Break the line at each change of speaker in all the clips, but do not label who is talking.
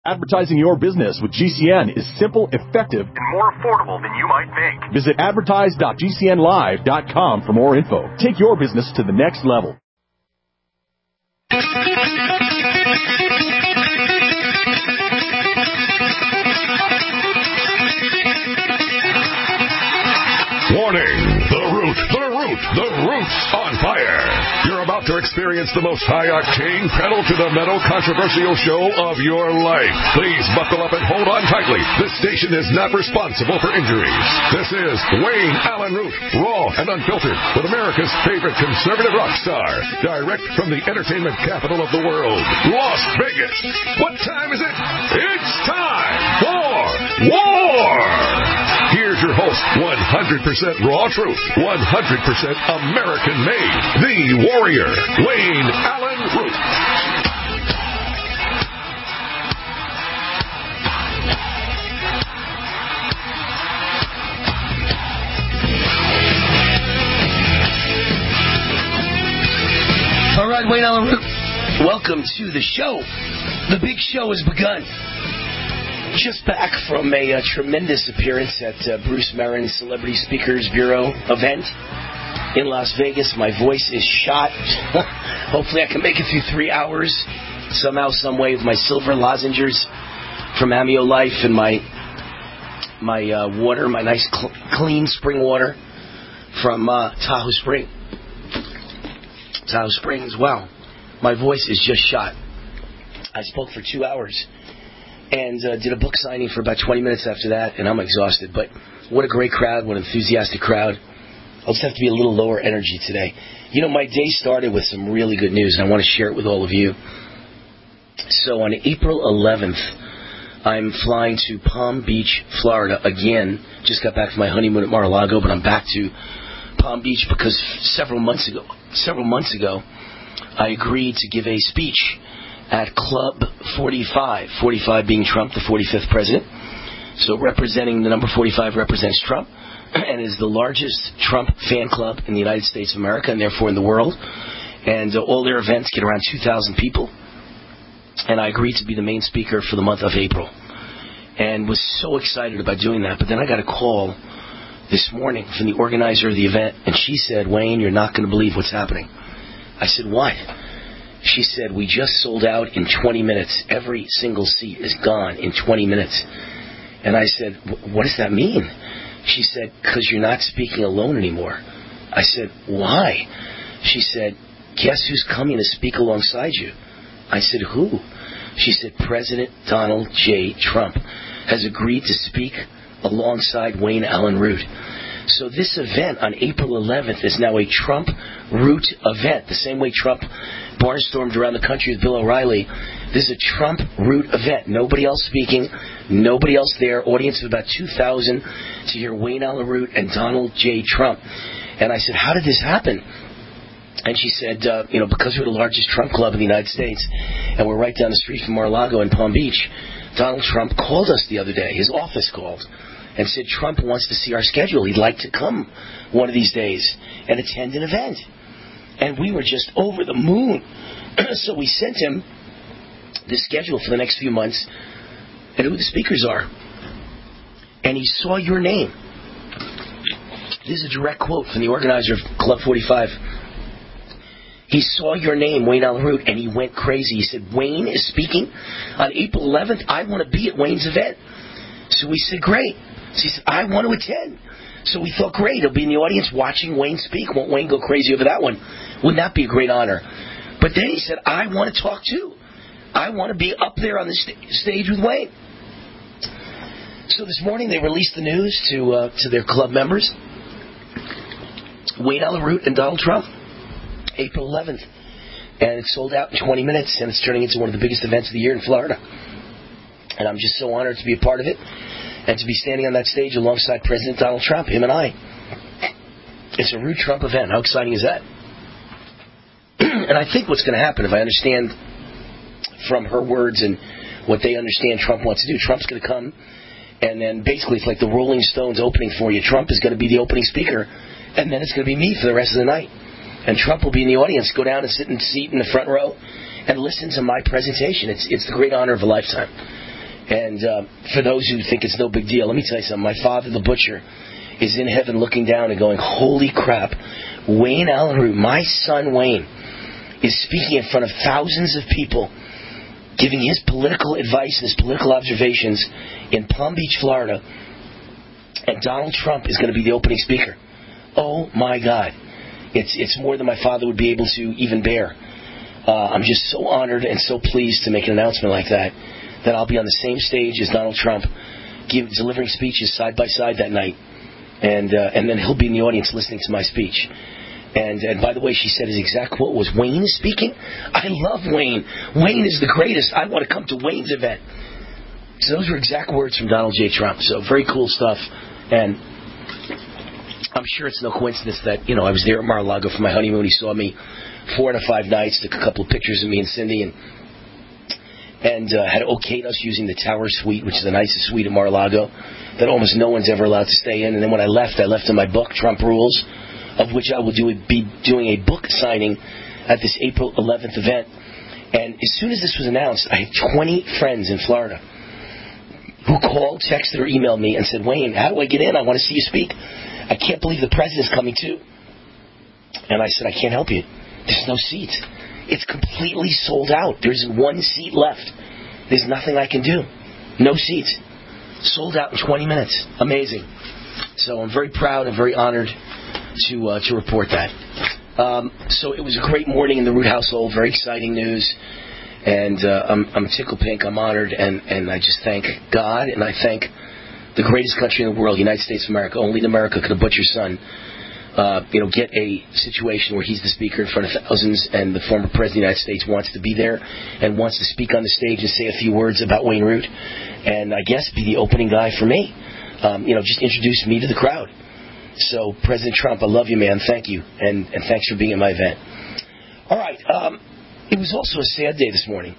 Advertising your business with GCN is simple, effective, and more affordable than you might think. Visit advertise.gcnlive.com for more info. Take your business to the next level.
Warning! The root's on fire. You're about to experience the most high-octane, pedal-to-the-metal controversial show of your life. Please buckle up and hold on tightly. This station is not responsible for injuries. This is Wayne Allen Root, raw and unfiltered, with America's favorite conservative rock star, direct from the entertainment capital of the world, Las Vegas. What time is it? It's time for war! Here's your host, 100% raw truth, 100% American-made, the warrior, Wayne Allen Root.
All right, Wayne Allen Root, welcome to the show. The big show has begun. Just back from a tremendous appearance at Bruce Marin's Celebrity Speakers Bureau event in Las Vegas. My voice is shot. Hopefully I can make it through 3 hours somehow, some way, with my silver lozenges from Amio Life and my water, my nice clean spring water from Tahoe Springs. Wow, my voice is just shot. I spoke for 2 hours and did a book signing for about 20 minutes after that, and I'm exhausted. But what a great crowd, what an enthusiastic crowd. I'll just have to be a little lower energy today. You know, my day started with some really good news, and I want to share it with all of you. So on April 11th, I'm flying to Palm Beach, Florida again. Just got back from my honeymoon at Mar-a-Lago, but I'm back to Palm Beach because several months ago, I agreed to give a speech at Club 45, 45 being Trump, the 45th president. So representing the number 45 represents Trump and is the largest Trump fan club in the United States of America and therefore in the world. And all their events get around 2,000 people. And I agreed to be the main speaker for the month of April and was so excited about doing that. But then I got a call this morning from the organizer of the event, and she said, Wayne, you're not going to believe what's happening. I said, what? She said, we just sold out in 20 minutes. Every single seat is gone in 20 minutes. And I said, what does that mean? She said, because you're not speaking alone anymore. I said, why? She said, guess who's coming to speak alongside you? I said, who? She said, President Donald J. Trump has agreed to speak alongside Wayne Allen Root. So this event on April 11th is now a Trump Root event. The same way Trump barnstormed around the country with Bill O'Reilly. This is a Trump Root event. Nobody else speaking. Nobody else there. Audience of about 2,000 to hear Wayne Allen Root and Donald J. Trump. And I said, how did this happen? And she said, because we're the largest Trump club in the United States, and we're right down the street from Mar-a-Lago in Palm Beach, Donald Trump called us the other day. His office called and said Trump wants to see our schedule. He'd like to come one of these days and attend an event. And we were just over the moon. So we sent him the schedule for the next few months and who the speakers are. And he saw your name. This is a direct quote from the organizer of Club 45. He saw your name, Wayne Allen Root, and he went crazy. He said, Wayne is speaking on April 11th. I want to be at Wayne's event. So we said, great. So he said, I want to attend. So we thought, great. He'll be in the audience watching Wayne speak. Won't Wayne go crazy over that one? Wouldn't that be a great honor? But then he said, I want to talk too. I want to be up there on the stage with Wayne. So this morning they released the news to their club members. Wayne Allen Root and Donald Trump. April 11th. And it sold out in 20 minutes, and it's turning into one of the biggest events of the year in Florida. And I'm just so honored to be a part of it and to be standing on that stage alongside President Donald Trump, him and I. It's a Root Trump event. How exciting is that? And I think what's going to happen, if I understand from her words and what they understand Trump wants to do, Trump's going to come, and then basically it's like the Rolling Stones opening for you. Trump is going to be the opening speaker, and then it's going to be me for the rest of the night. And Trump will be in the audience, go down and sit in the seat in the front row and listen to my presentation. It's the great honor of a lifetime. And for those who think it's no big deal, let me tell you something. My father, the butcher, is in heaven looking down and going, holy crap, Wayne Allyn Root, my son Wayne, is speaking in front of thousands of people, giving his political advice and his political observations in Palm Beach, Florida, and Donald Trump is going to be the opening speaker. Oh my God. It's more than my father would be able to even bear. I'm just so honored and so pleased to make an announcement like that I'll be on the same stage as Donald Trump, delivering speeches side by side that night. And then he'll be in the audience listening to my speech. And by the way, she said his exact quote was, Wayne is speaking? I love Wayne. Wayne is the greatest. I want to come to Wayne's event. So those were exact words from Donald J. Trump. So very cool stuff. And I'm sure it's no coincidence that, I was there at Mar-a-Lago for my honeymoon. He saw me 4 out of 5 nights, took a couple of pictures of me and Cindy, and had okayed us using the Tower Suite, which is the nicest suite at Mar-a-Lago that almost no one's ever allowed to stay in. And then when I left in my book, Trump Rules, of which I will be doing a book signing at this April 11th event. And as soon as this was announced, I had 20 friends in Florida who called, texted, or emailed me and said, Wayne, how do I get in? I want to see you speak. I can't believe the president's coming too. And I said, I can't help you. There's no seats. It's completely sold out. There's 1 seat left. There's nothing I can do. No seats. Sold out in 20 minutes. Amazing. So I'm very proud and very honored to report that. So it was a great morning in the Root household. Very exciting news. And I'm tickled pink. I'm honored. And I just thank God. And I thank the greatest country in the world, United States of America. Only in America could a butcher's son get a situation where he's the speaker in front of thousands, and the former president of the United States wants to be there and wants to speak on the stage and say a few words about Wayne Root, and I guess be the opening guy for me. Just introduce me to the crowd. So, President Trump, I love you, man. Thank you, and thanks for being at my event. All right. It was also a sad day this morning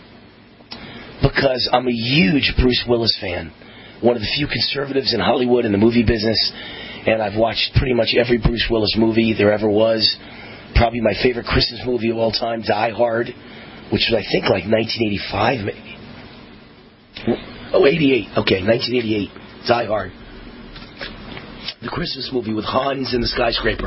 because I'm a huge Bruce Willis fan, one of the few conservatives in Hollywood in the movie business. And I've watched pretty much every Bruce Willis movie there ever was. Probably my favorite Christmas movie of all time, Die Hard, which was, I think, like 1985, maybe. Oh, 88. Okay, 1988. Die Hard. The Christmas movie with Hans and the skyscraper.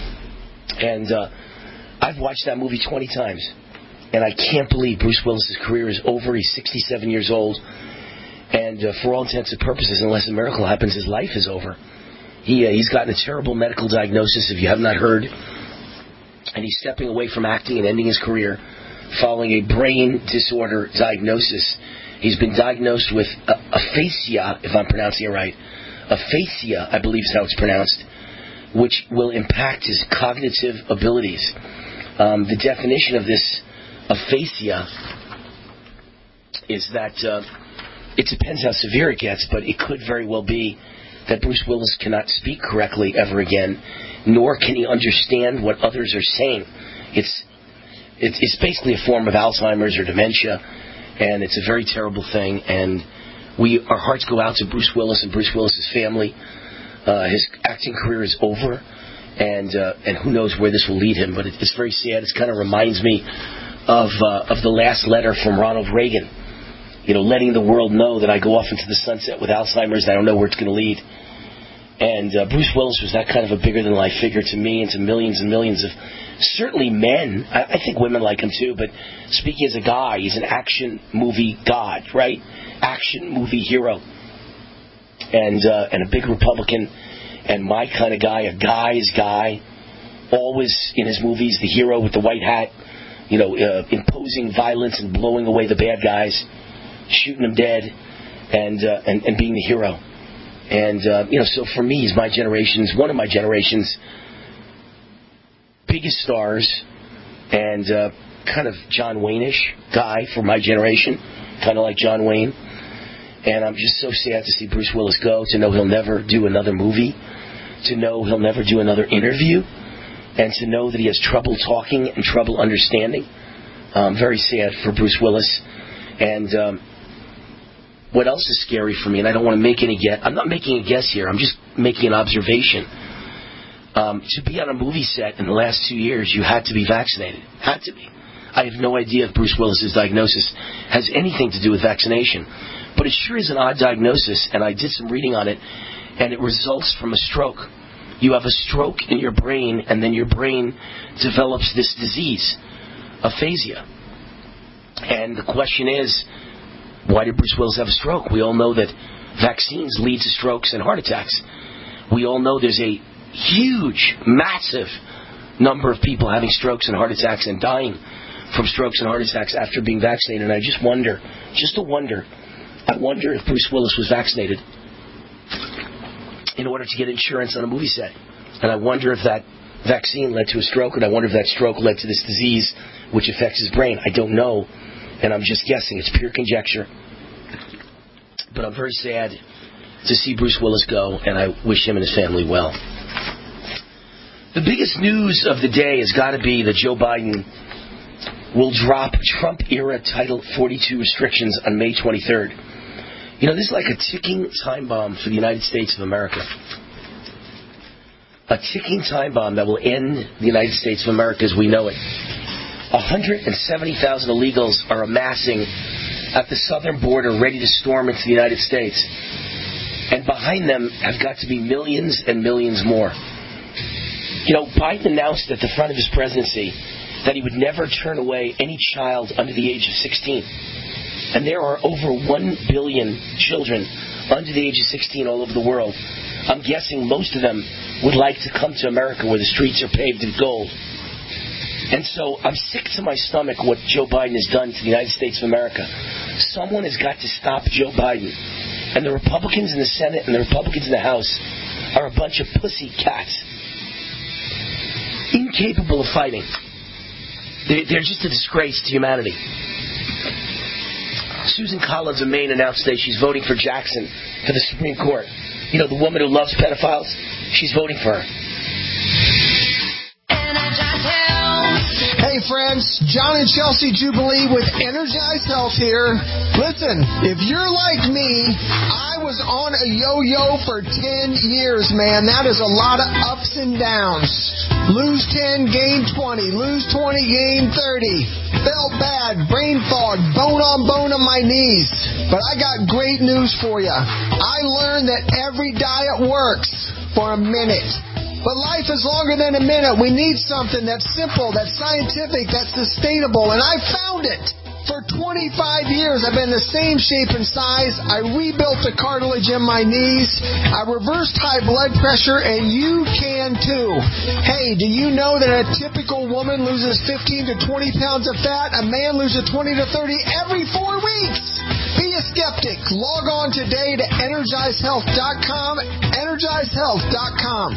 And I've watched that movie 20 times. And I can't believe Bruce Willis' career is over. He's 67 years old. And for all intents and purposes, unless a miracle happens, his life is over. He's gotten a terrible medical diagnosis, if you have not heard, and he's stepping away from acting and ending his career following a brain disorder diagnosis. He's been diagnosed with aphasia, if I'm pronouncing it right. Aphasia, I believe is how it's pronounced, which will impact his cognitive abilities. The definition of this aphasia is that it depends how severe it gets, but it could very well be that Bruce Willis cannot speak correctly ever again, nor can he understand what others are saying. It's basically a form of Alzheimer's or dementia, and it's a very terrible thing. And our hearts go out to Bruce Willis and Bruce Willis's family. His acting career is over, and who knows where this will lead him. But it's very sad. It kind of reminds me of the last letter from Ronald Reagan. Letting the world know that I go off into the sunset with Alzheimer's and I don't know where it's going to lead. And Bruce Willis was that kind of a bigger-than-life figure to me and to millions and millions of, certainly men. I think women like him too, but speaking as a guy, he's an action movie god, right? Action movie hero. And a big Republican and my kind of guy, a guy's guy, always in his movies, the hero with the white hat, imposing violence and blowing away the bad guys, shooting them dead, and being the hero. And, so for me, he's one of my generation's biggest stars, and kind of John Wayne-ish guy for my generation, kind of like John Wayne. And I'm just so sad to see Bruce Willis go, to know he'll never do another movie, to know he'll never do another interview, and to know that he has trouble talking and trouble understanding. Very sad for Bruce Willis. And what else is scary for me, and I don't want to make any guess. I'm not making a guess here. I'm just making an observation. To be on a movie set in the last 2 years, you had to be vaccinated. Had to be. I have no idea if Bruce Willis's diagnosis has anything to do with vaccination. But it sure is an odd diagnosis, and I did some reading on it, and it results from a stroke. You have a stroke in your brain, and then your brain develops this disease, aphasia. And the question is, why did Bruce Willis have a stroke? We all know that vaccines lead to strokes and heart attacks. We all know there's a huge, massive number of people having strokes and heart attacks and dying from strokes and heart attacks after being vaccinated. And I just wonder, I wonder if Bruce Willis was vaccinated in order to get insurance on a movie set. And I wonder if that vaccine led to a stroke, and I wonder if that stroke led to this disease which affects his brain. I don't know, and I'm just guessing. It's pure conjecture. But I'm very sad to see Bruce Willis go, and I wish him and his family well. The biggest news of the day has got to be that Joe Biden will drop Trump-era Title 42 restrictions on May 23rd. You know, this is like a ticking time bomb for the United States of America. A ticking time bomb that will end the United States of America as we know it. 170,000 illegals are amassing at the southern border ready to storm into the United States. And behind them have got to be millions and millions more. You know, Biden announced at the front of his presidency that he would never turn away any child under the age of 16. And there are over 1 billion children under the age of 16 all over the world. I'm guessing most of them would like to come to America where the streets are paved in gold. And so I'm sick to my stomach what Joe Biden has done to the United States of America. Someone has got to stop Joe Biden. And the Republicans in the Senate and the Republicans in the House are a bunch of pussy cats. Incapable of fighting. They're just a disgrace to humanity. Susan Collins of Maine announced today she's voting for Jackson for the Supreme Court. You know, the woman who loves pedophiles? She's voting for her.
Hey friends, John and Chelsea Jubilee with Energized Health here. Listen, if you're like me, I was on a yo-yo for 10 years, man. That is a lot of ups and downs. Lose 10, gain 20. Lose 20, gain 30. Felt bad, brain fog, bone on my knees. But I got great news for you. I learned that every diet works for a minute. But life is longer than a minute. We need something that's simple, that's scientific, that's sustainable. And I found it. For 25 years, I've been the same shape and size. I rebuilt the cartilage in my knees. I reversed high blood pressure, and you can too. Hey, do you know that a typical woman loses 15 to 20 pounds of fat? A man loses 20 to 30 every 4 weeks. Be a skeptic. Log on today to EnergizedHealth.com. EnergizedHealth.com.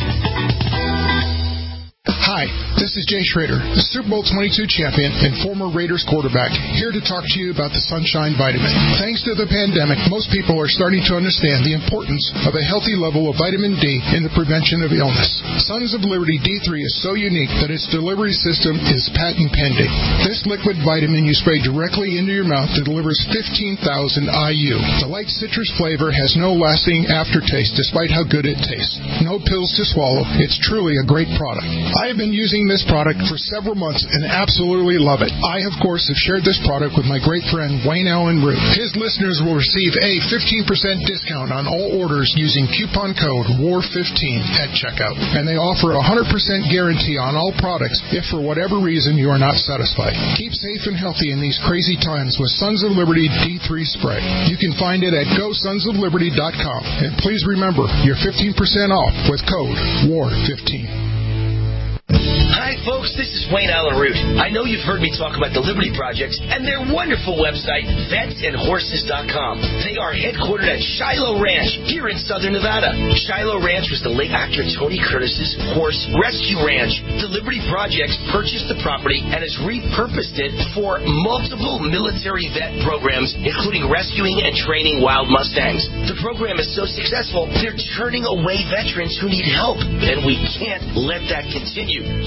Hi, this is Jay Schrader, the Super Bowl 22 champion and former Raiders quarterback, here to talk to you about the Sunshine Vitamin. Thanks to the pandemic, most people are starting to understand the importance of a healthy level of vitamin D in the prevention of illness. Sons of Liberty D3 is so unique that its delivery system is patent pending. This liquid vitamin you spray directly into your mouth that delivers 15,000 IU. The light citrus flavor has no lasting aftertaste despite how good it tastes. No pills to swallow. It's truly a great product. I have been using this product for several months and absolutely love it. I, of course, have shared this product with my great friend Wayne Allen Root. His listeners will receive a 15% discount on all orders using coupon code WAR15 at checkout. And they offer a 100% guarantee on all products if for whatever reason you are not satisfied. Keep safe and healthy in these crazy times with Sons of Liberty D3 Spray. You can find it at GoSonsOfLiberty.com. And please remember, you're 15% off with code WAR15.
Hi, folks. This is Wayne Allen Root. I know you've heard me talk about the Liberty Project and their wonderful website, VetsAndHorses.com. They are headquartered at Shiloh Ranch here in southern Nevada. Shiloh Ranch was the late actor Tony Curtis's horse rescue ranch. The Liberty Project purchased the property and has repurposed it for multiple military vet programs, including rescuing and training wild Mustangs. The program is so successful, they're turning away veterans who need help, and we can't let that continue. J.P.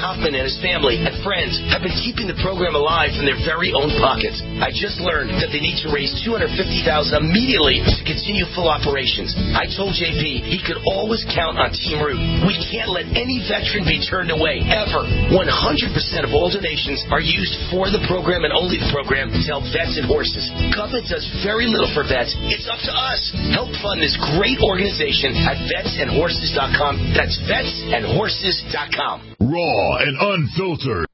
Hoffman and his family and friends have been keeping the program alive from their very own pockets. I just learned that they need to raise $250,000 immediately to continue full operations. I told JP he could always count on Team Root. We can't let any veteran be turned away, ever. 100% of all donations are used for the program and only the program to help vets and horses. Government does very little for vets. It's up to us. Help fund this great organization at vetsandhorses.com. That's vetsandhorses.com.
Raw and unfiltered.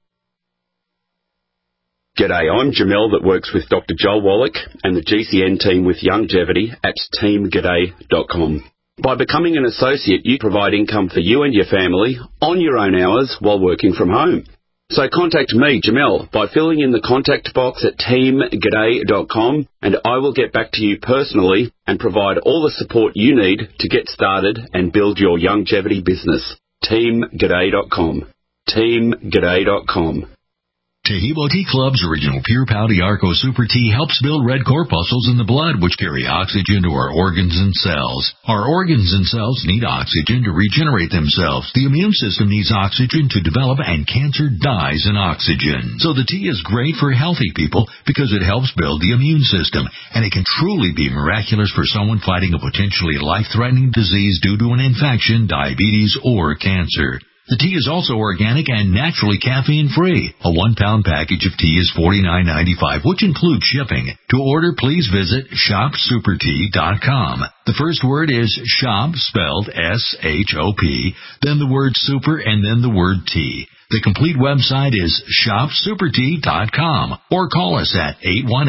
G'day, I'm Jamel that works with Dr. Joel Wallach and the GCN team with Longevity at teamg'day.com. By becoming an associate, you provide income for you and your family on your own hours while working from home. So contact me, Jamel, by filling in the contact box at teamg'day.com, and I will get back to you personally and provide all the support you need to get started and build your longevity business. teamg'day.com. teamg'day.com.
Tahibo Tea Club's original Pure Pouty Arco Super Tea helps build red corpuscles in the blood, which carry oxygen to our organs and cells. Our organs and cells need oxygen to regenerate themselves. The immune system needs oxygen to develop, and cancer dies in oxygen. So the tea is great for healthy people because it helps build the immune system, and it can truly be miraculous for someone fighting a potentially life-threatening disease due to an infection, diabetes, or cancer. The tea is also organic and naturally caffeine-free. A 1-pound package of tea is $49.95, which includes shipping. To order, please visit shopsupertea.com. The first word is shop, spelled S-H-O-P, then the word super, and then the word tea. The complete website is shopsupertea.com, or call us at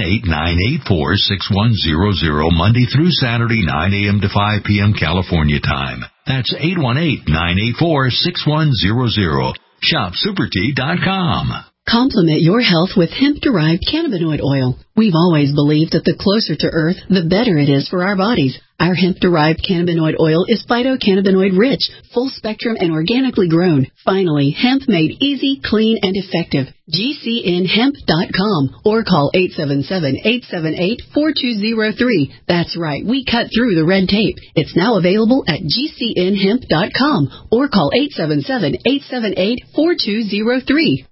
818-984-6100, Monday through Saturday, 9 a.m. to 5 p.m. California time. That's 818-984-6100. shopsupertea.com.
Complement your health with hemp-derived cannabinoid oil. We've always believed that the closer to Earth, the better it is for our bodies. Our hemp-derived cannabinoid oil is phytocannabinoid-rich, full-spectrum, and organically grown. Finally, hemp made easy, clean, and effective. GCNhemp.com or call 877-878-4203. That's right, we cut through the red tape. It's now available at GCNhemp.com or call 877-878-4203.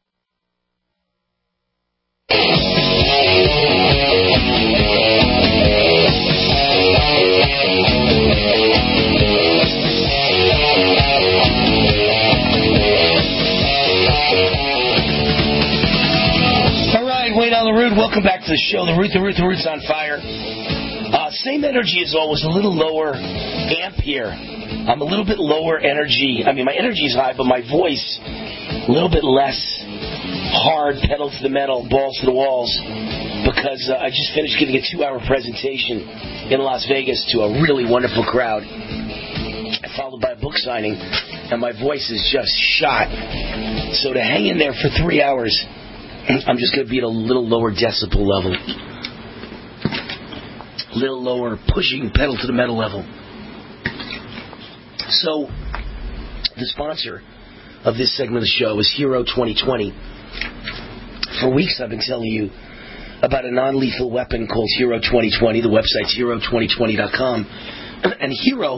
Wayne on the Root. Welcome back to the show. The Root's on fire. Same energy as always, a little lower amp here. I'm a little bit lower energy. I mean, my energy is high, but my voice a little bit less hard, pedal to the metal, balls to the walls, because I just finished giving a 2-hour presentation in Las Vegas to a really wonderful crowd, followed by a book signing, and my voice is just shot. So to hang in there for 3 hours, I'm just going to be at a little lower decibel level. A little lower pushing pedal to the metal level. So, the sponsor of this segment of the show is Hero 2020. For weeks I've been telling you about a non-lethal weapon called Hero 2020. The website's hero2020.com. And Hero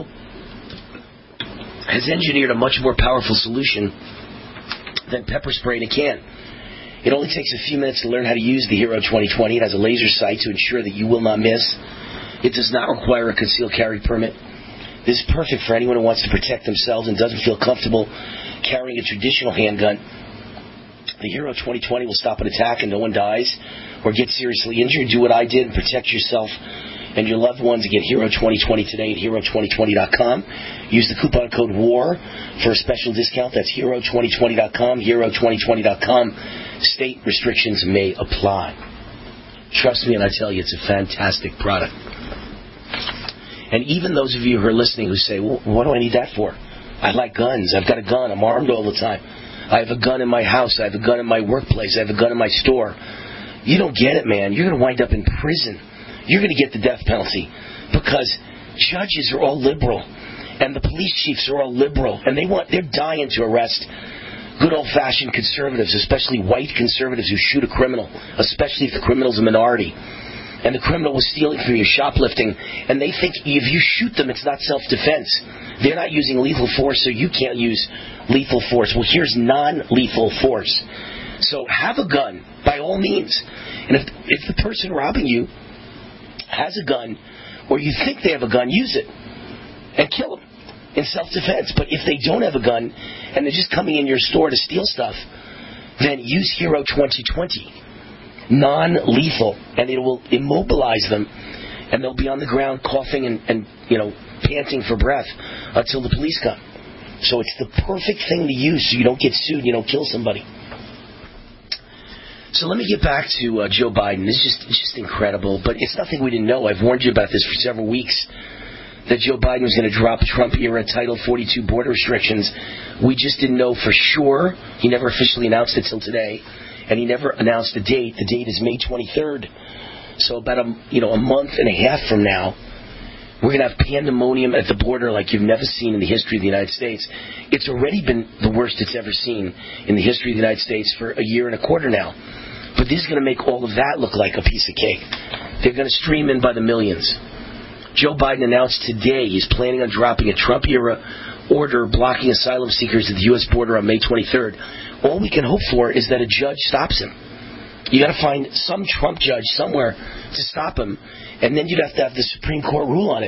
has engineered a much more powerful solution than pepper spray in a can. It only takes a few minutes to learn how to use the Hero 2020. It has a laser sight to ensure that you will not miss. It does not require a concealed carry permit. This is perfect for anyone who wants to protect themselves and doesn't feel comfortable carrying a traditional handgun. The Hero 2020 will stop an attack and no one dies or gets seriously injured. Do what I did and protect yourself and your loved ones and get Hero 2020 today at hero2020.com. Use the coupon code WAR for a special discount. That's hero2020.com, hero2020.com. State restrictions may apply. Trust me when I tell you, it's a fantastic product. And even those of you who are listening who say, well, what do I need that for? I like guns. I've got a gun. I'm armed all the time. I have a gun in my house. I have a gun in my workplace. I have a gun in my store. You don't get it, man. You're going to wind up in prison. You're going to get the death penalty because judges are all liberal and the police chiefs are all liberal and they're dying to arrest good old-fashioned conservatives, especially white conservatives who shoot a criminal, especially if the criminal's a minority. and the criminal was stealing from you, shoplifting, and they think if you shoot them, it's not self-defense. They're not using lethal force, so you can't use lethal force. Well, here's non-lethal force. So have a gun, by all means. And if the person robbing you has a gun, or you think they have a gun, use it and kill them in self-defense. But if they don't have a gun and they're just coming in your store to steal stuff, then use Hero 2020. Non-lethal, and it will immobilize them, and they'll be on the ground coughing and panting for breath until the police come. So it's the perfect thing to use so you don't get sued and you don't kill somebody. So let me get back to Joe Biden. It's just incredible, but it's nothing we didn't know. I've warned you about this for several weeks, that Joe Biden was going to drop Trump-era Title 42 border restrictions. We just didn't know for sure. He never officially announced it till today. And he never announced the date. The date is May 23rd. So about a month and a half from now, we're going to have pandemonium at the border like you've never seen in the history of the United States. It's already been the worst it's ever seen in the history of the United States for a year and a quarter now. But this is going to make all of that look like a piece of cake. They're going to stream in by the millions. Joe Biden announced today he's planning on dropping a Trump-era order blocking asylum seekers at the U.S. border on May 23rd. All we can hope for is that a judge stops him. You got to find some Trump judge somewhere to stop him, and then you'd have to have the Supreme Court rule on it.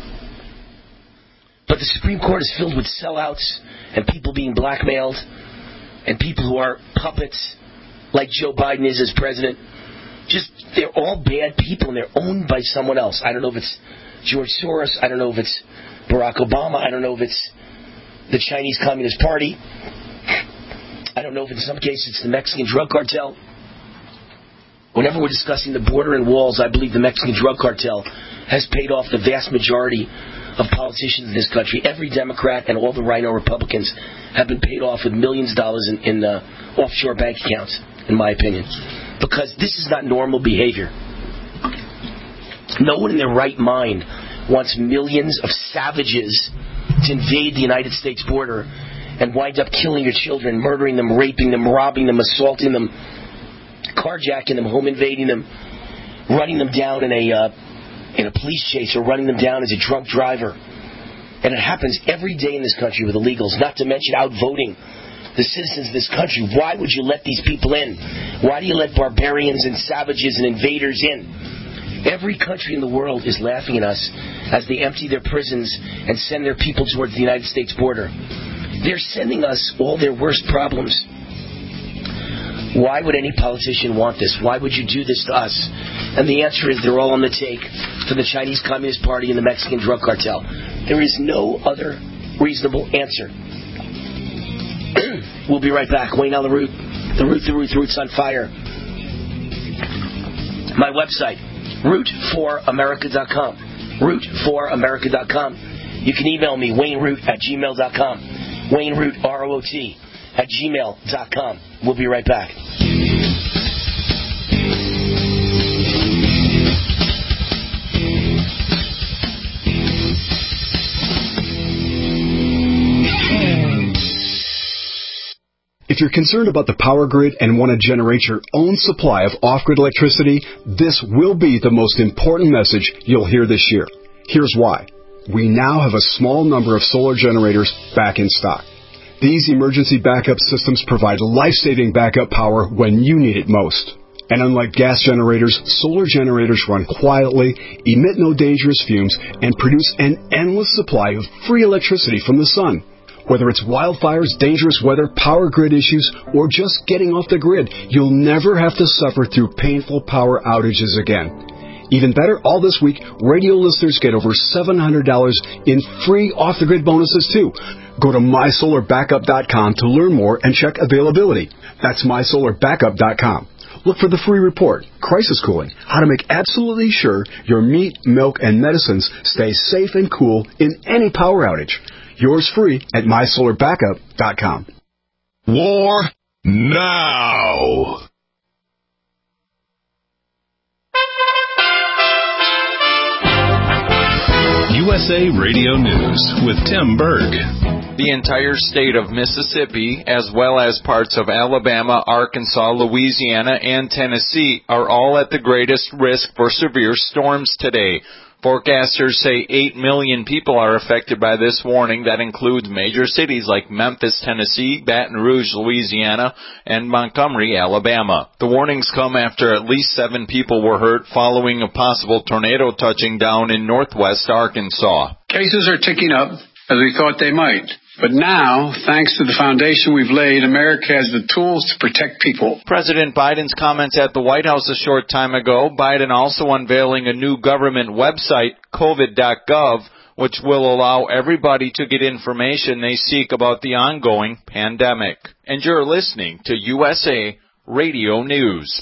But the Supreme Court is filled with sellouts and people being blackmailed and people who are puppets like Joe Biden is as president. They're all bad people, and they're owned by someone else. I don't know if it's George Soros. I don't know if it's Barack Obama. I don't know if it's the Chinese Communist Party. I don't know if in some cases it's the Mexican drug cartel. Whenever we're discussing the border and walls, I believe the Mexican drug cartel has paid off the vast majority of politicians in this country. Every Democrat and all the Rhino Republicans have been paid off with millions of dollars in offshore bank accounts, in my opinion. Because this is not normal behavior. No one in their right mind wants millions of savages to invade the United States border and wind up killing your children, murdering them, raping them, robbing them, assaulting them, carjacking them, home invading them, running them down in a police chase, or running them down as a drunk driver. And it happens every day in this country with illegals, not to mention outvoting the citizens of this country. Why would you let these people in? Why do you let barbarians and savages and invaders in? Every country in the world is laughing at us as they empty their prisons and send their people towards the United States border. They're sending us all their worst problems. Why would any politician want this? Why would you do this to us? And the answer is they're all on the take for the Chinese Communist Party and the Mexican drug cartel. There is no other reasonable answer. We'll be right back. Wayne on the Root. The Root's on fire. My website, root4america.com. Root4america.com. You can email me, WayneRoot@gmail.com. WayneRoot, ROOT, @gmail.com. We'll be right back.
If you're concerned about the power grid and want to generate your own supply of off-grid electricity, this will be the most important message you'll hear this year. Here's why. We now have a small number of solar generators back in stock. These emergency backup systems provide life-saving backup power when you need it most. And unlike gas generators, solar generators run quietly, emit no dangerous fumes, and produce an endless supply of free electricity from the sun. Whether it's wildfires, dangerous weather, power grid issues, or just getting off the grid, you'll never have to suffer through painful power outages again. Even better, all this week, radio listeners get over $700 in free off-the-grid bonuses, too. Go to MySolarBackup.com to learn more and check availability. That's MySolarBackup.com. Look for the free report, Crisis Cooling, how to make absolutely sure your meat, milk, and medicines stay safe and cool in any power outage. Yours free at MySolarBackup.com.
War now.
USA Radio News with Tim Berg.
The entire state of Mississippi, as well as parts of Alabama, Arkansas, Louisiana, and Tennessee, are all at the greatest risk for severe storms today. Forecasters say 8 million people are affected by this warning. That includes major cities like Memphis, Tennessee, Baton Rouge, Louisiana, and Montgomery, Alabama. The warnings come after at least 7 people were hurt following a possible tornado touching down in northwest Arkansas.
Cases are ticking up, as we thought they might. But now, thanks to the foundation we've laid, America has the tools to protect people.
President Biden's comments at the White House a short time ago. Biden also unveiling a new government website, covid.gov, which will allow everybody to get information they seek about the ongoing pandemic. And you're listening to USA Radio News.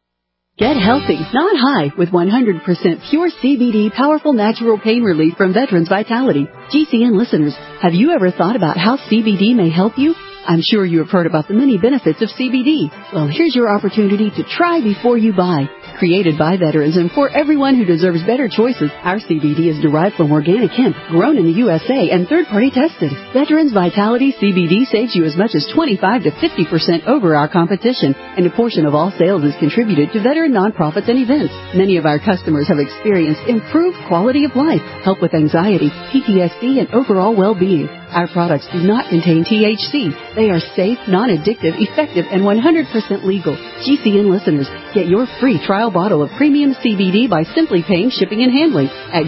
Get healthy, not high, with 100% pure CBD powerful natural pain relief from Veterans Vitality. GCN listeners, have you ever thought about how CBD may help you? I'm sure you have heard about the many benefits of CBD. Well, here's your opportunity to try before you buy. Created by veterans and for everyone who deserves better choices, our CBD is derived from organic hemp, grown in the USA, and third-party tested. Veterans Vitality CBD saves you as much as 25 to 50% over our competition, and a portion of all sales is contributed to veteran nonprofits and events. Many of our customers have experienced improved quality of life, help with anxiety, PTSD, and overall well-being. Our products do not contain THC. They are safe, non-addictive, effective, and 100% legal. GCN listeners, get your free trial bottle of premium CBD by simply paying shipping and handling at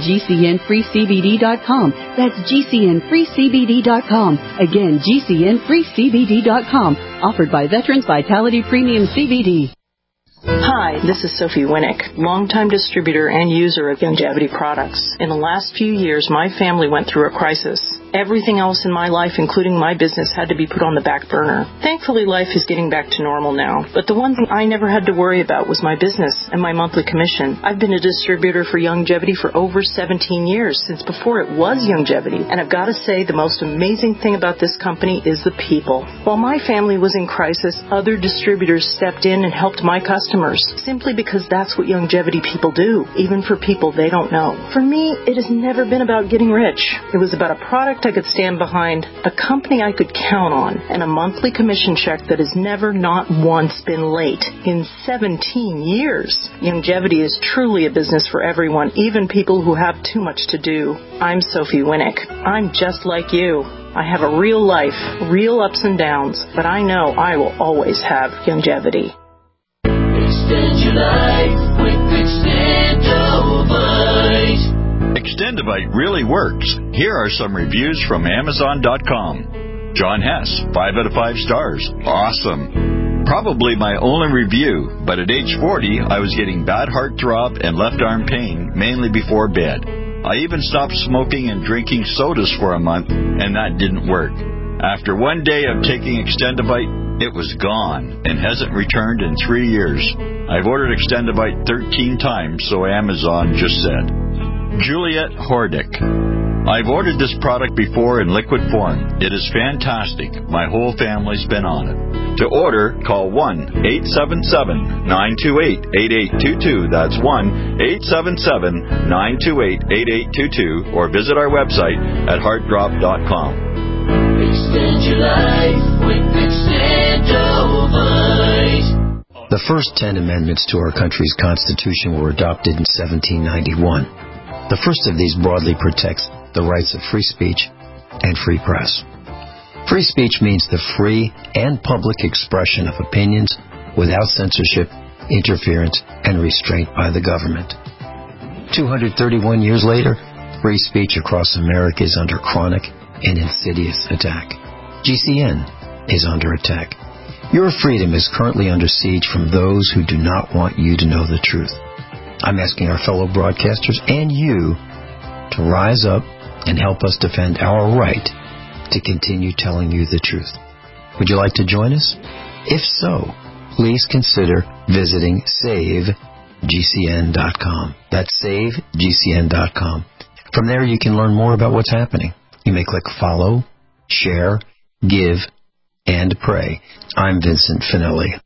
GCNFreeCBD.com. That's GCNFreeCBD.com. Again, GCNFreeCBD.com. Offered by Veterans Vitality Premium CBD.
Hi, this is Sophie Winnick, longtime distributor and user of Youngevity products. In the last few years, my family went through a crisis. Everything else in my life, including my business, had to be put on the back burner. Thankfully, life is getting back to normal now. But the one thing I never had to worry about was my business and my monthly commission. I've been a distributor for Youngevity for over 17 years, since before it was Youngevity. And I've got to say, the most amazing thing about this company is the people. While my family was in crisis, other distributors stepped in and helped my customers, simply because that's what Youngevity people do, even for people they don't know. For me, it has never been about getting rich. It was about a product I could stand behind, a company I could count on, and a monthly commission check that has never, not once, been late in 17 years. Youngevity is truly a business for everyone, even people who have too much to do. I'm Sophie Winnick. I'm just like you. I have a real life, real ups and downs, but I know I will always have Youngevity.
Extend your life with Extendovite.
Extendovite really works. Here are some reviews from Amazon.com. John Hess, 5 out of 5 stars. Awesome. Probably my only review, but at age 40, I was getting bad heart throb and left arm pain, mainly before bed. I even stopped smoking and drinking sodas for a month, and that didn't work. After one day of taking Extendovite, it was gone and hasn't returned in 3 years. I've ordered Extendovite 13 times, so Amazon just said. Juliet Hordick. I've ordered this product before in liquid form. It is fantastic. My whole family's been on it. To order, call 1-877-928-8822. That's 1-877-928-8822. Or visit our website at heartdrop.com.
Extend your life with Extendovite.
The first 10 amendments to our country's Constitution were adopted in 1791. The first of these broadly protects the rights of free speech and free press. Free speech means the free and public expression of opinions without censorship, interference, and restraint by the government. 231 years later, free speech across America is under chronic and insidious attack. GCN is under attack. Your freedom is currently under siege from those who do not want you to know the truth. I'm asking our fellow broadcasters and you to rise up and help us defend our right to continue telling you the truth. Would you like to join us? If so, please consider visiting SaveGCN.com. That's SaveGCN.com. From there, you can learn more about what's happening. You may click follow, share, give, and pray. I'm Vincent Finelli.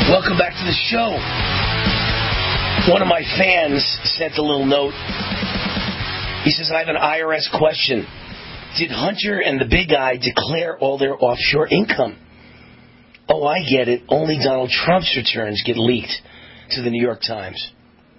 Welcome back to the show. One of my fans sent a little note. He says, I have an IRS question. Did Hunter and the big guy declare all their offshore income? Oh, I get it. Only Donald Trump's returns get leaked to the New York Times.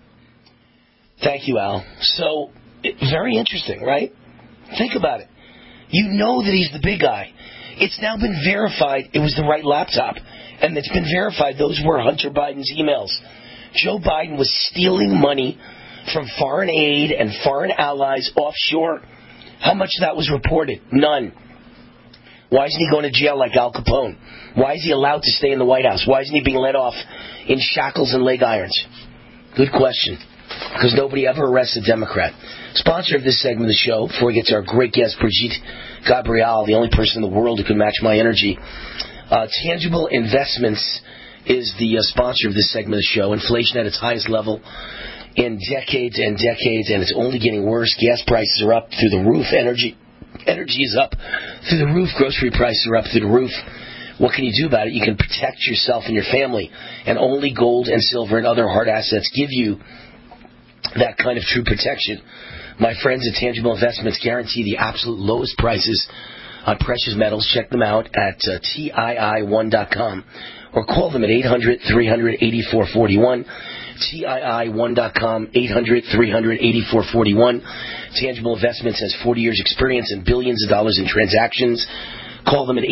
Thank you, Al. So, very interesting, right? Think about it. You know that he's the big guy. It's now been verified it was the right laptop. And it's been verified those were Hunter Biden's emails. Joe Biden was stealing money from foreign aid and foreign allies offshore. How much of that was reported? None. Why isn't he going to jail like Al Capone? Why is he allowed to stay in the White House? Why isn't he being let off in shackles and leg irons? Good question. Because nobody ever arrests a Democrat. Sponsor of this segment of the show, before we get to our great guest, Brigitte Gabriel, the only person in the world who can match my energy. Tangible Investments is the sponsor of this segment of the show. Inflation at its highest level in decades and decades, and it's only getting worse. Gas prices are up through the roof. Energy is up through the roof. Grocery prices are up through the roof. What can you do about it? You can protect yourself and your family, and only gold and silver and other hard assets give you that kind of true protection. My friends at Tangible Investments guarantee the absolute lowest prices on precious metals. Check them out at TII1.com or call them at 800-300-8441. TII1.com, 800-300-8441. Tangible Investments has 40 years experience and billions of dollars in transactions. Call them at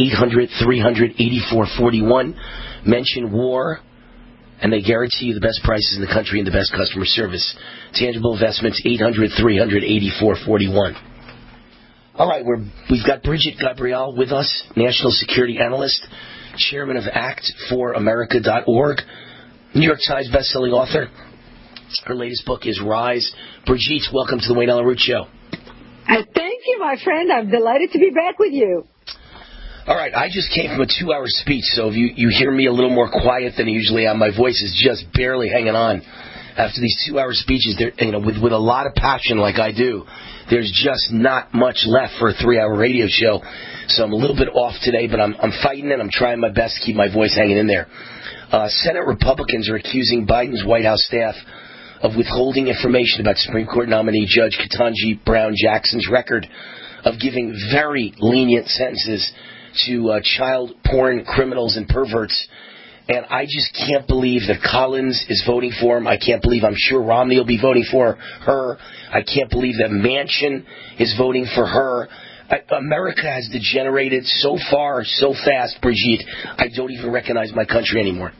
800-300-8441. Mention war, and they guarantee you the best prices in the country and the best customer service. Tangible Investments, 800-300-8441. All right, we've got Brigitte Gabriel with us, national security analyst, chairman of ActForAmerica.org, New York Times bestselling author. Her latest book is Rise. Brigitte, welcome to the Wayne Allen Root Show.
Thank you, my friend. I'm delighted to be back with you.
All right, I just came from a 2-hour speech, so if you hear me a little more quiet than I usually am, my voice is just barely hanging on. After these 2-hour speeches, with a lot of passion like I do, there's just not much left for a 3-hour radio show. So I'm a little bit off today, but I'm fighting it. I'm trying my best to keep my voice hanging in there. Senate Republicans are accusing Biden's White House staff of withholding information about Supreme Court nominee Judge Ketanji Brown Jackson's record of giving very lenient sentences to child porn criminals and perverts. And I just can't believe that Collins is voting for him. I'm sure Romney will be voting for her. I can't believe that Manchin is voting for her. America has degenerated so far, so fast, Brigitte, I don't even recognize my country anymore.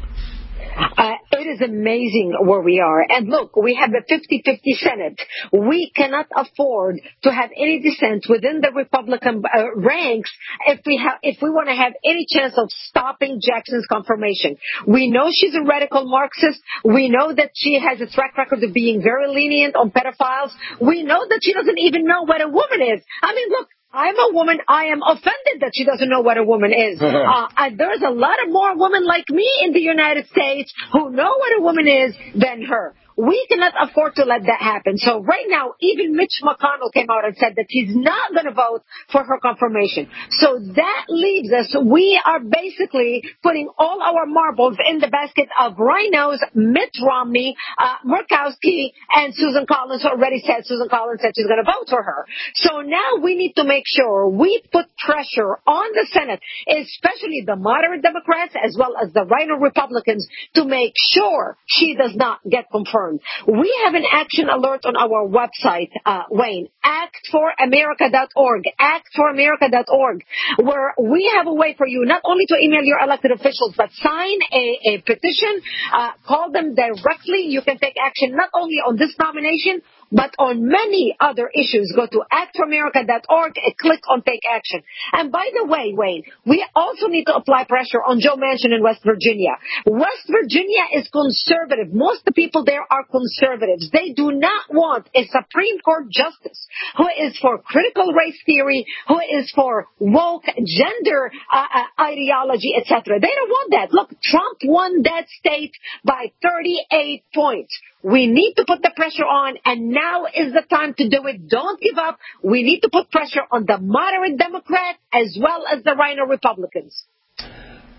It is amazing where we are. And look, we have a 50-50 Senate. We cannot afford to have any dissent within the Republican ranks if we want to have any chance of stopping Jackson's confirmation. We know she's a radical Marxist. We know that she has a track record of being very lenient on pedophiles. We know that she doesn't even know what a woman is. I mean, look, I'm a woman. I am offended that she doesn't know what a woman is. There's a lot of more women like me in the United States who know what a woman is than her. We cannot afford to let that happen. So right now, even Mitch McConnell came out and said that he's not going to vote for her confirmation. So that leaves us, we are basically putting all our marbles in the basket of rhinos, Mitt Romney, Murkowski, and Susan Collins, who already said she's going to vote for her. So now we need to make sure we put pressure on the Senate, especially the moderate Democrats as well as the rhino Republicans, to make sure she does not get confirmed. We have an action alert on our website, Wayne, actforamerica.org, actforamerica.org, where we have a way for you not only to email your elected officials, but sign a petition, call them directly. You can take action not only on this nomination, but on many other issues. Go to actforamerica.org and click on Take Action. And by the way, Wayne, we also need to apply pressure on Joe Manchin in West Virginia. West Virginia is conservative. Most of the people there are conservatives. They do not want a Supreme Court justice who is for critical race theory, who is for woke gender ideology, etc. They don't want that. Look, Trump won that state by 38 points. We need to put the pressure on, and now is the time to do it. Don't give up. We need to put pressure on the moderate Democrat as well as the rhino Republicans.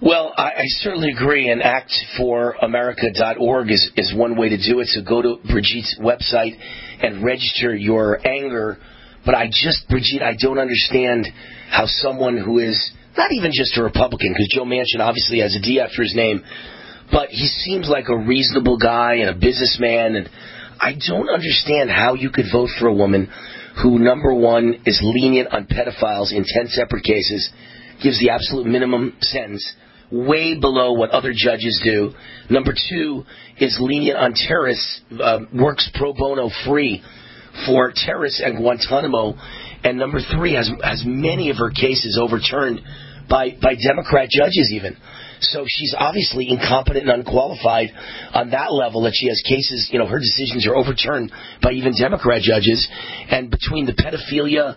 Well, I certainly agree, and actforamerica.org is one way to do it. So go to Brigitte's website and register your anger. But Brigitte, I don't understand how someone who is not even just a Republican, because Joe Manchin obviously has a D after his name, but he seems like a reasonable guy and a businessman, and I don't understand how you could vote for a woman who, number one, is lenient on pedophiles in 10 separate cases, gives the absolute minimum sentence, way below what other judges do. Number two, is lenient on terrorists, works pro bono free for terrorists at Guantanamo. And number three, has many of her cases overturned by Democrat judges even. So she's obviously incompetent and unqualified on that level, that she has cases, her decisions are overturned by even Democrat judges. And between the pedophilia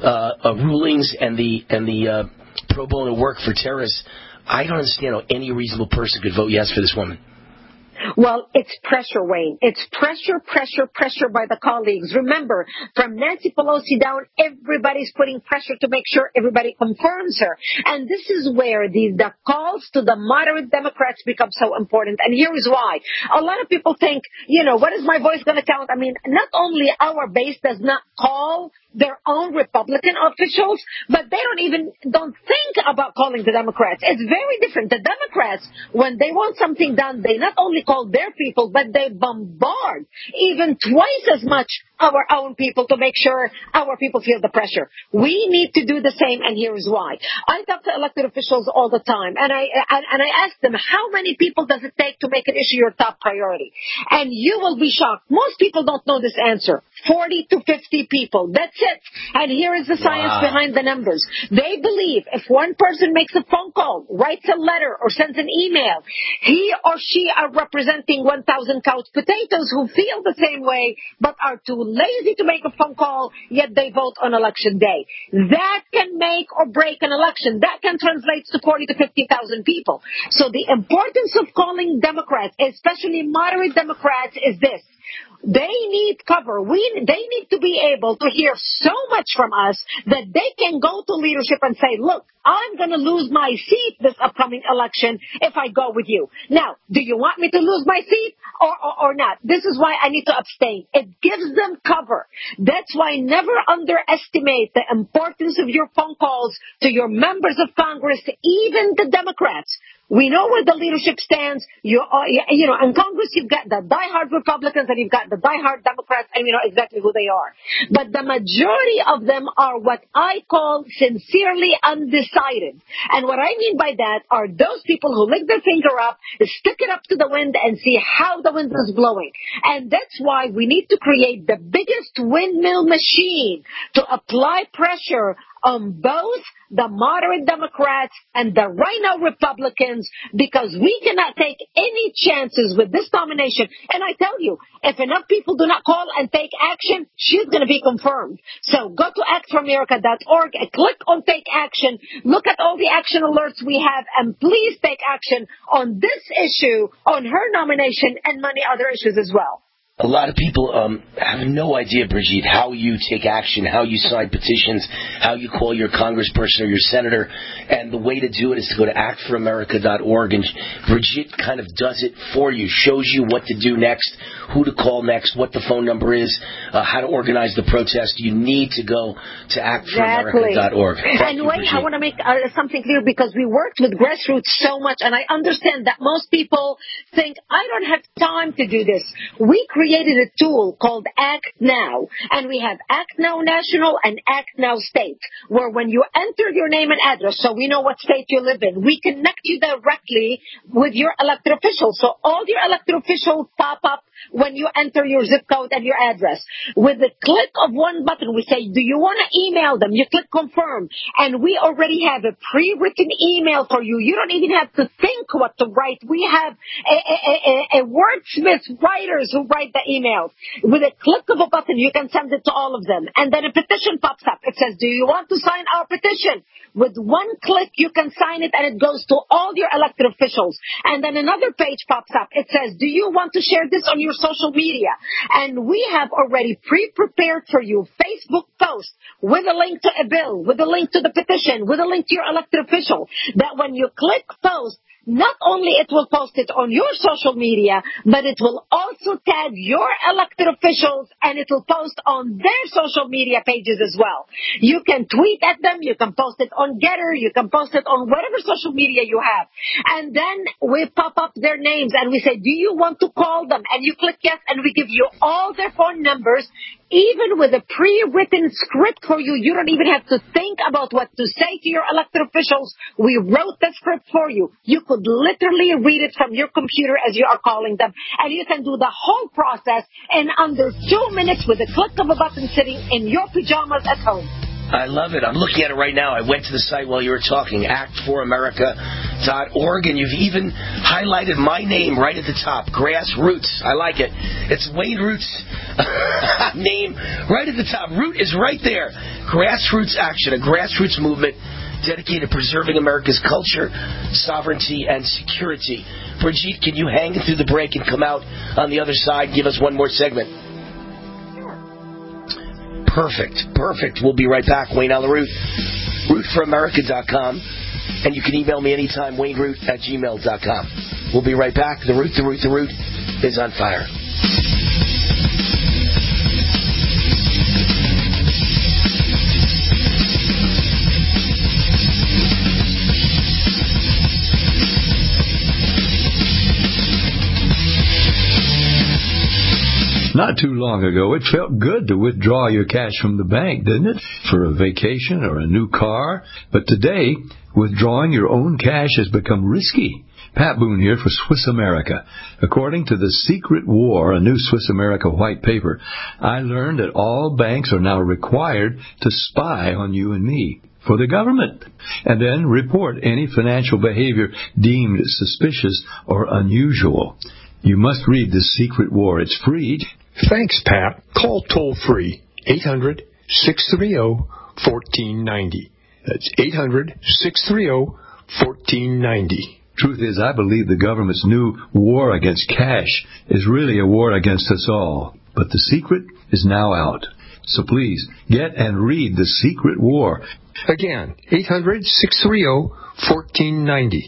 rulings and the pro bono work for terrorists, I don't understand how any reasonable person could vote yes for this woman.
Well, it's pressure, Wayne. It's pressure by the colleagues. Remember, from Nancy Pelosi down, everybody's putting pressure to make sure everybody confirms her. And this is where the calls to the moderate Democrats become so important. And here is why. A lot of people think, what is my voice going to count? I mean, not only our base does not call their own Republican officials, but they don't think about calling the Democrats. It's very different. The Democrats, when they want something done, they not only call their people, but they bombard even twice as much our own people to make sure our people feel the pressure. We need to do the same, and here is why. I talk to elected officials all the time, and I ask them, how many people does it take to make an issue your top priority? And you will be shocked. Most people don't know this answer. 40 to 50 people. That's it. And here is the science behind the numbers. They believe if one person makes a phone call, writes a letter, or sends an email, he or she are representing 1,000 couch potatoes who feel the same way but are too lazy to make a phone call, yet they vote on election day. That can make or break an election. That can translate to 40 to 50,000 people. So the importance of calling Democrats, especially moderate Democrats, is this. They need cover. They need to be able to hear so much from us that they can go to leadership and say, look, I'm going to lose my seat this upcoming election if I go with you. Now, do you want me to lose my seat or not? This is why I need to abstain. It gives them cover. That's why never underestimate the importance of your phone calls to your members of Congress, even the Democrats. We know where the leadership stands. In Congress, you've got the diehard Republicans and you've got the diehard Democrats, and you know exactly who they are. But the majority of them are what I call sincerely undecided. And what I mean by that are those people who lick their finger up, stick it up to the wind, and see how the wind is blowing. And that's why we need to create the biggest windmill machine to apply pressure on both the moderate Democrats and the rhino Republicans, because we cannot take any chances with this nomination. And I tell you, if enough people do not call and take action, she's going to be confirmed. So go to actforamerica.org, click on Take Action, look at all the action alerts we have, and please take action on this issue, on her nomination, and many other issues as well.
A lot of people have no idea, Brigitte, how you take action, how you sign petitions, how you call your congressperson or your senator. And the way to do it is to go to actforamerica.org. And Brigitte kind of does it for you, shows you what to do next, who to call next, what the phone number is, how to organize the protest. You need to go to actforamerica.org.
And wait, I want to make something clear, because we worked with grassroots so much, and I understand that most people think, I don't have time to do this. We created a tool called Act Now, and we have Act Now National and Act Now State, where when you enter your name and address, so we know what state you live in, we connect you directly with your elected officials. So all your elected officials pop up when you enter your zip code and your address. With the click of one button, we say, do you want to email them? You click confirm, and we already have a pre-written email for you. You don't even have to think what to write. We have a wordsmith writers who write the emails. With a click of a button, you can send it to all of them. And then a petition pops up. It says, do you want to sign our petition? With one click, you can sign it and it goes to all your elected officials. And then another page pops up. It says, do you want to share this on your social media? And we have already pre-prepared for you Facebook posts with a link to a bill, with a link to the petition, with a link to your elected official, that when you click post, not only it will post it on your social media, but it will also tag your elected officials and it will post on their social media pages as well. You can tweet at them, you can post it on Getter, you can post it on whatever social media you have. And then we pop up their names and we say, do you want to call them? And you click yes and we give you all their phone numbers. Even with a pre-written script for you, you don't even have to think about what to say to your elected officials. We wrote the script for you. You could literally read it from your computer as you are calling them, and you can do the whole process in under 2 minutes with a click of a button sitting in your pajamas at home.
I love it. I'm looking at it right now. I went to the site while you were talking, act4america.org, and you've even highlighted my name right at the top, Grassroots. I like it. It's Wayne Root's name right at the top. Root is right there. Grassroots Action, a grassroots movement dedicated to preserving America's culture, sovereignty, and security. Brigitte, can you hang through the break and come out on the other side? Give us one more segment. Perfect. We'll be right back. Wayne Allyn Root, rootforamerica.com. And you can email me anytime, wayneroot@gmail.com. We'll be right back. The Root is on fire.
Not too long ago, it felt good to withdraw your cash from the bank, didn't it? For a vacation or a new car. But today, withdrawing your own cash has become risky. Pat Boone here for Swiss America. According to The Secret War, a new Swiss America white paper, I learned that all banks are now required to spy on you and me for the government, and then report any financial behavior deemed suspicious or unusual. You must read The Secret War. It's free.
Thanks, Pat. Call toll-free 800-630-1490. That's 800-630-1490.
Truth is, I believe the government's new war against cash is really a war against us all. But the secret is now out. So please, get and read The Secret War.
Again, 800-630-1490.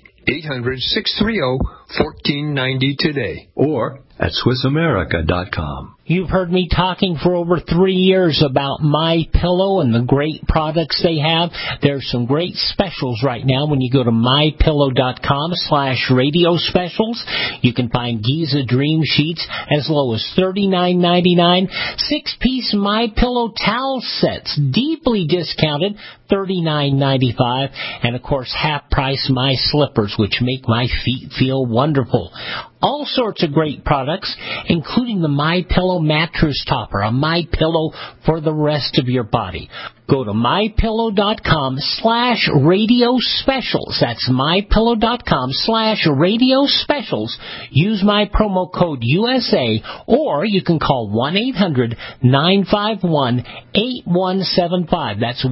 800-630-1490 today.
Or at SwissAmerica.com.
You've heard me talking for over 3 years about MyPillow and the great products they have. There's some great specials right now when you go to MyPillow.com/radio specials. You can find Giza Dream Sheets as low as $39.99. 6-piece MyPillow towel sets, deeply discounted, $39.95. And, of course, half-price My Slippers, which make my feet feel wonderful. All sorts of great products, including the MyPillow mattress topper, a MyPillow for the rest of your body. Go to MyPillow.com/radio specials. That's MyPillow.com/radio specials. Use my promo code USA, or you can call 1-800-951-8175. That's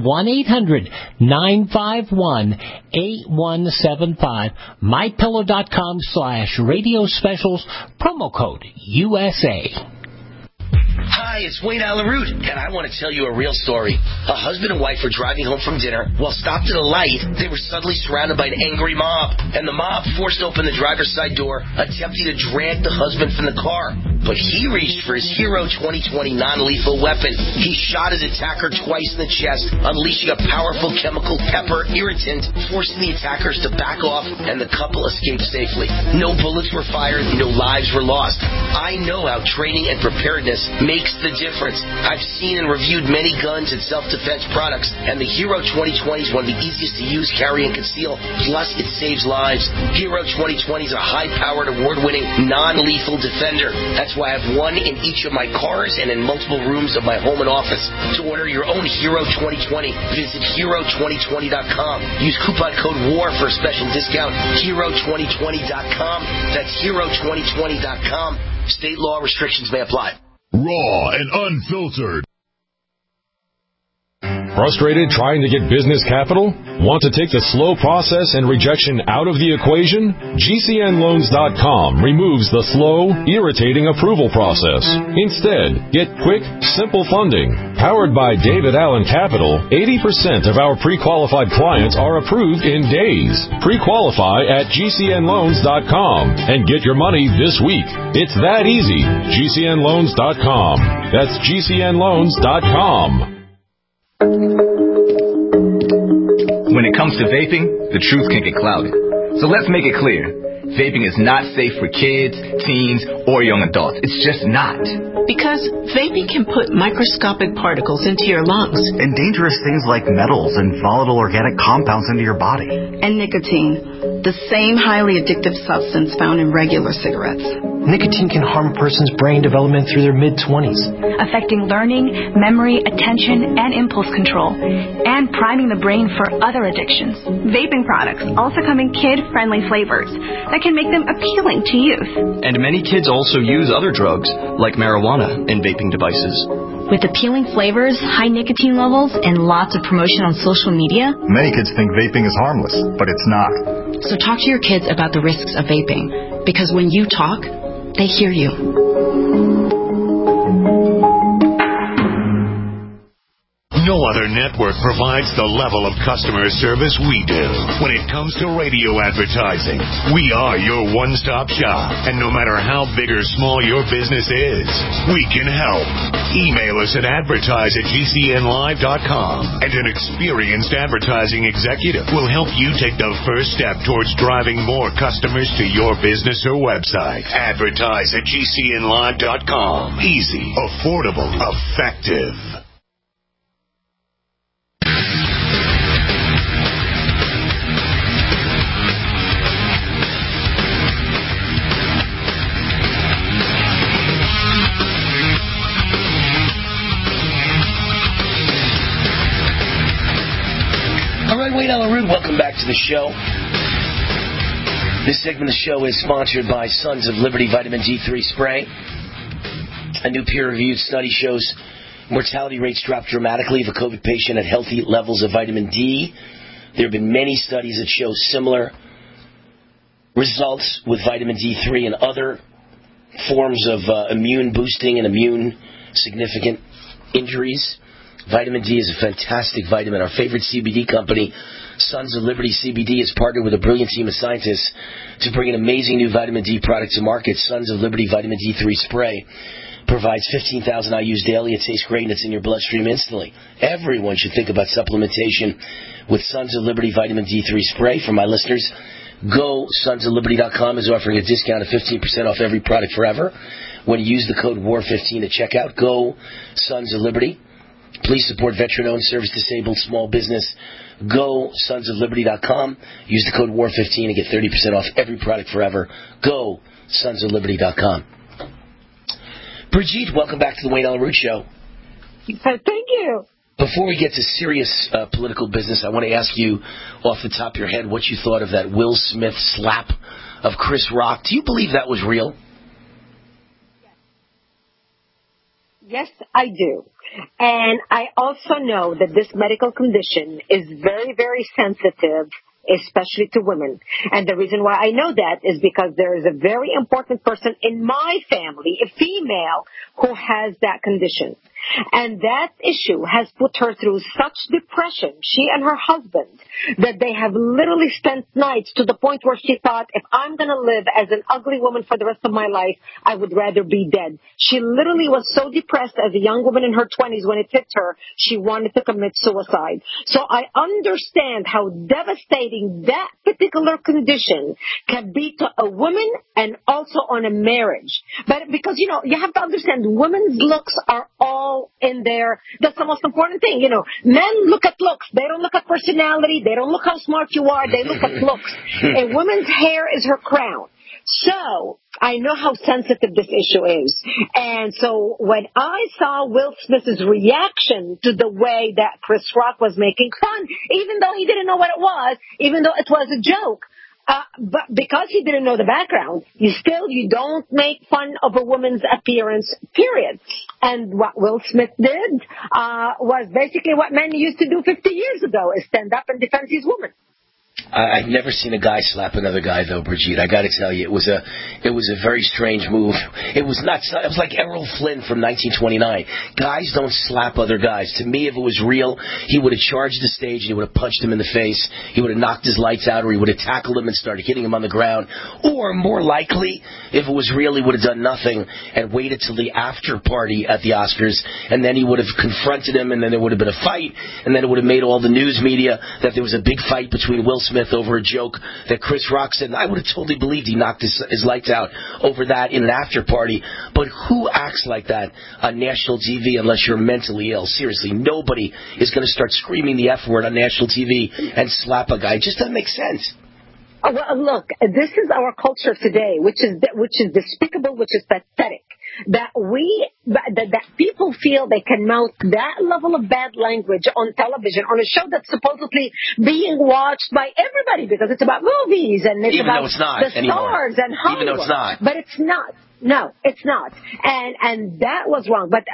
1-800-951-8175. MyPillow.com/radio specials, promo code USA.
Hi, it's Wayne Allyn Root, and I want to tell you a real story. A husband and wife were driving home from dinner. While stopped at a light, they were suddenly surrounded by an angry mob, and the mob forced open the driver's side door, attempting to drag the husband from the car. But he reached for his Hero 2020 non-lethal weapon. He shot his attacker twice in the chest, unleashing a powerful chemical pepper irritant, forcing the attackers to back off, and the couple escaped safely. No bullets were fired, no lives were lost. I know how training and preparedness makes the difference. I've seen and reviewed many guns and self-defense products, and the Hero 2020 is one of the easiest to use, carry, and conceal. Plus, it saves lives. Hero 2020 is a high-powered, award-winning, non-lethal defender. That's why I have one in each of my cars and in multiple rooms of my home and office. To order your own Hero 2020, visit Hero2020.com. Use coupon code WAR for a special discount. Hero2020.com. That's Hero2020.com. State law restrictions may apply.
Raw and unfiltered.
Frustrated trying to get business capital? Want to take the slow process and rejection out of the equation? GCNloans.com removes the slow, irritating approval process. Instead, get quick, simple funding. Powered by David Allen Capital, 80% of our pre-qualified clients are approved in days. Pre-qualify at GCNloans.com and get your money this week. It's that easy. GCNloans.com. That's GCNloans.com.
When it comes to vaping, the truth can get clouded. So let's make it clear. Vaping is not safe for kids, teens, or young adults. It's just not.
Because vaping can put microscopic particles into your lungs.
And dangerous things like metals and volatile organic compounds into your body.
And nicotine, the same highly addictive substance found in regular cigarettes.
Nicotine can harm a person's brain development through their mid-20s.
Affecting learning, memory, attention, and impulse control. And priming the brain for other addictions. Vaping products also come in kid-friendly flavors that can make them appealing to youth.
And many kids also use other drugs, like marijuana, in vaping devices.
With appealing flavors, high nicotine levels, and lots of promotion on social media,
many kids think vaping is harmless, but it's not.
So talk to your kids about the risks of vaping, because when you talk, they hear you.
No other network provides the level of customer service we do. When it comes to radio advertising, we are your one-stop shop. And no matter how big or small your business is, we can help. Email us at advertise@gcnlive.com, and an experienced advertising executive will help you take the first step towards driving more customers to your business or website. Advertise at gcnlive.com. Easy, affordable, effective.
Wade Allen Root, welcome back to the show. This segment of the show is sponsored by Sons of Liberty Vitamin D3 Spray. A new peer-reviewed study shows mortality rates drop dramatically if a COVID patient had healthy levels of vitamin D. There have been many studies that show similar results with vitamin D3 and other forms of immune boosting and immune significant injuries. Vitamin D is a fantastic vitamin. Our favorite CBD company, Sons of Liberty CBD, has partnered with a brilliant team of scientists to bring an amazing new vitamin D product to market. Sons of Liberty Vitamin D3 Spray provides 15,000 IUs daily. It tastes great and it's in your bloodstream instantly. Everyone should think about supplementation with Sons of Liberty Vitamin D3 Spray. For my listeners, GoSonsOfLiberty.com is offering a discount of 15% off every product forever when you use the code WAR15 at checkout. Go Sons of Liberty. Please support veteran-owned, service-disabled, small business. Go SonsOfLiberty.com. Use the code WAR15 and get 30% off every product forever. Go SonsOfLiberty.com. Brigitte, welcome back to the Wayne Allen Root Show.
Thank you.
Before we get to serious political business, I want to ask you off the top of your head what you thought of that Will Smith slap of Chris Rock. Do you believe that was real?
Yes, I do. And I also know that this medical condition is very, very sensitive, especially to women. And the reason why I know that is because there is a very important person in my family, a female, who has that condition. And that issue has put her through such depression, she and her husband, that they have literally spent nights to the point where she thought, if I'm going to live as an ugly woman for the rest of my life, I would rather be dead. She literally was so depressed as a young woman in her 20s when it hit her, she wanted to commit suicide. So I understand how devastating that particular condition can be to a woman and also on a marriage. But because, you know, you have to understand women's looks are all in there. That's the most important thing. You know, men look at looks. They don't look at personality. They don't look how smart you are. They look at looks. A woman's hair is her crown. So I know how sensitive this issue is. And so when I saw Will Smith's reaction to the way that Chris Rock was making fun, even though he didn't know what it was, even though it was a joke, But because he didn't know the background, you don't make fun of a woman's appearance, period. And what Will Smith did was basically what men used to do 50 years ago, is stand up and defend his woman.
I've never seen a guy slap another guy, though, Brigitte. I got to tell you, it was a very strange move. It was not. It was like Errol Flynn from 1929. Guys don't slap other guys. To me, if it was real, he would have charged the stage and he would have punched him in the face. He would have knocked his lights out, or he would have tackled him and started hitting him on the ground. Or more likely, if it was real, he would have done nothing and waited till the after party at the Oscars, and then he would have confronted him, and then there would have been a fight, and then it would have made all the news media that there was a big fight between Will Smith over a joke that Chris Rock said, and I would have totally believed he knocked his lights out over that in an after party. But who acts like that on national TV unless you're mentally ill? Seriously, nobody is going to start screaming the F word on national TV and slap a guy. It just doesn't make sense.
Oh, well, look, this is our culture today, which is despicable, which is pathetic. That people feel they can mouth that level of bad language on television, on a show that's supposedly being watched by everybody because it's about movies and it's
Even
about
though it's not
the
anymore.
stars and Hollywood.
Even though it's not.
But it's not. No, it's not. And that was wrong. But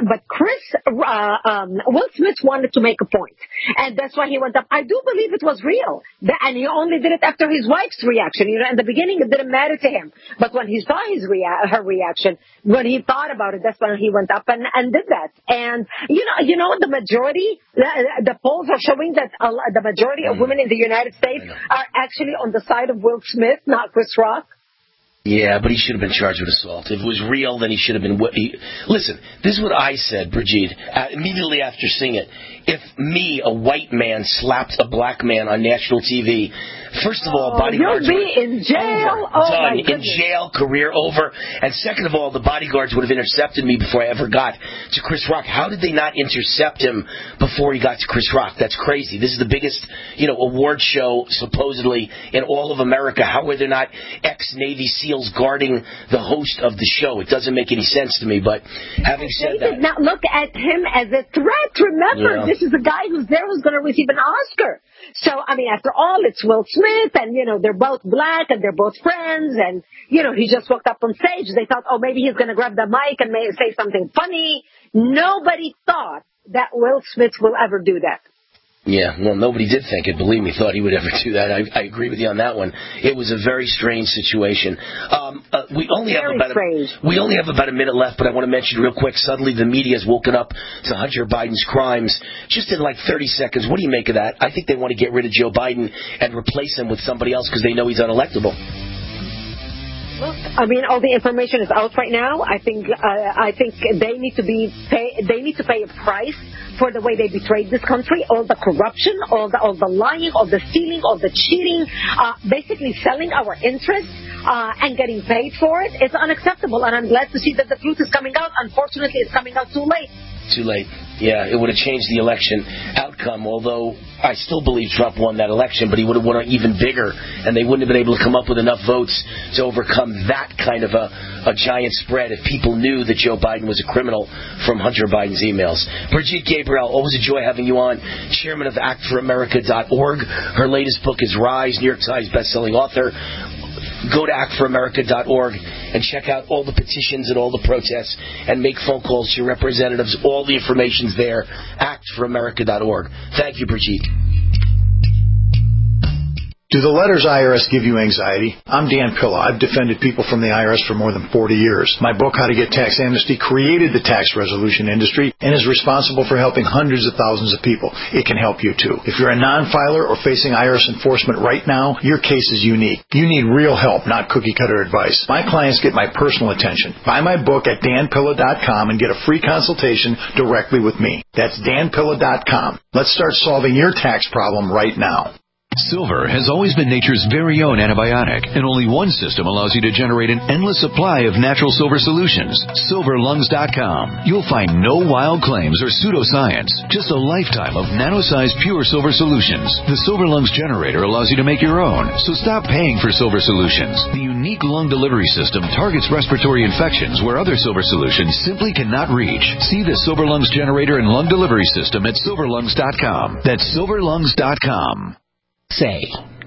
Will Smith wanted to make a point. And that's why he went up. I do believe it was real. And he only did it after his wife's reaction. You know, in the beginning, it didn't matter to him. But when he saw her reaction, when he thought about it, that's when he went up and did that. And, you know, the majority, the polls are showing that the majority of women in the United States are actually on the side of Will Smith, not Chris Rock.
Yeah, but he should have been charged with assault. If it was real, then he should have been... Listen, this is what I said, Brigitte, immediately after seeing it. If me, a white man, slapped a black man on national TV... First of all, bodyguards
you'll be in jail.
Done. In jail, career over. And second of all, the bodyguards would have intercepted me before I ever got to Chris Rock. How did they not intercept him before he got to Chris Rock? That's crazy. This is the biggest, award show supposedly in all of America. How are there not ex-Navy SEALs guarding the host of the show? It doesn't make any sense to me. But having said that,
did not look at him as a threat. Remember, this is a guy who's going to receive an Oscar. So, I mean, after all, it's Will Smith, and, they're both black, and they're both friends, and, he just walked up on stage. They thought, maybe he's going to grab the mic and say something funny. Nobody thought that Will Smith will ever do that.
Yeah, well, nobody did think it. Believe me, thought he would ever do that. I agree with you on that one. It was a very strange situation. We only have about a minute left, but I want to mention real quick. Suddenly, the media has woken up to Hunter Biden's crimes just in like 30 seconds. What do you make of that? I think they want to get rid of Joe Biden and replace him with somebody else because they know he's unelectable.
Look, I mean, all the information is out right now. I think they need to pay a price for the way they betrayed this country, all the corruption, all the lying, all the stealing, all the cheating, basically selling our interests and getting paid for it. It's unacceptable, and I'm glad to see that the truth is coming out. Unfortunately, it's coming out too late.
Too late. Yeah, it would have changed the election outcome, although I still believe Trump won that election, but he would have won even bigger, and they wouldn't have been able to come up with enough votes to overcome that kind of a giant spread if people knew that Joe Biden was a criminal from Hunter Biden's emails. Brigitte Gabriel, always a joy having you on, chairman of ActForAmerica.org. Her latest book is Rise, New York Times bestselling author. Go to ActForAmerica.org and check out all the petitions and all the protests and make phone calls to your representatives. All the information's there. ActForAmerica.org. Thank you, Brigitte.
Do the letters IRS give you anxiety? I'm Dan Pilla. I've defended people from the IRS for more than 40 years. My book, How to Get Tax Amnesty, created the tax resolution industry and is responsible for helping hundreds of thousands of people. It can help you, too. If you're a non-filer or facing IRS enforcement right now, your case is unique. You need real help, not cookie-cutter advice. My clients get my personal attention. Buy my book at danpilla.com and get a free consultation directly with me. That's danpilla.com. Let's start solving your tax problem right now.
Silver has always been nature's very own antibiotic, and only one system allows you to generate an endless supply of natural silver solutions. SilverLungs.com. You'll find no wild claims or pseudoscience, just a lifetime of nano-sized pure silver solutions. The Silver Lungs generator allows you to make your own, so stop paying for silver solutions. The unique lung delivery system targets respiratory infections where other silver solutions simply cannot reach. See the Silver Lungs generator and lung delivery system at SilverLungs.com. That's SilverLungs.com.
Say,